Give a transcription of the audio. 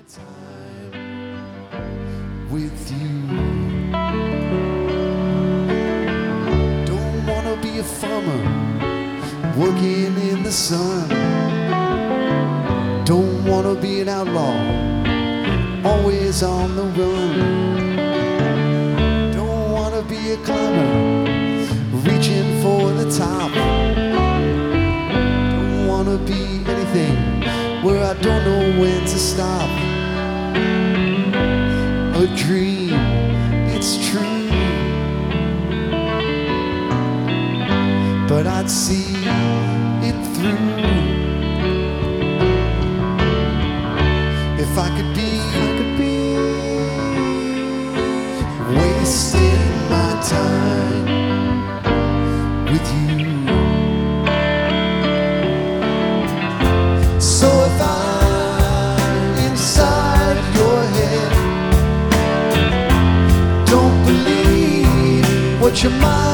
time with you. Don't wanna be a farmer working in the sun. Don't wanna be an outlaw always on the run. Don't wanna be a climber reaching for the top. Don't wanna be anything where I don't know when to stop. A dream, it's true, but I'd see it through if I could be wasting my time with you. So if I'm inside your head, don't believe what your mind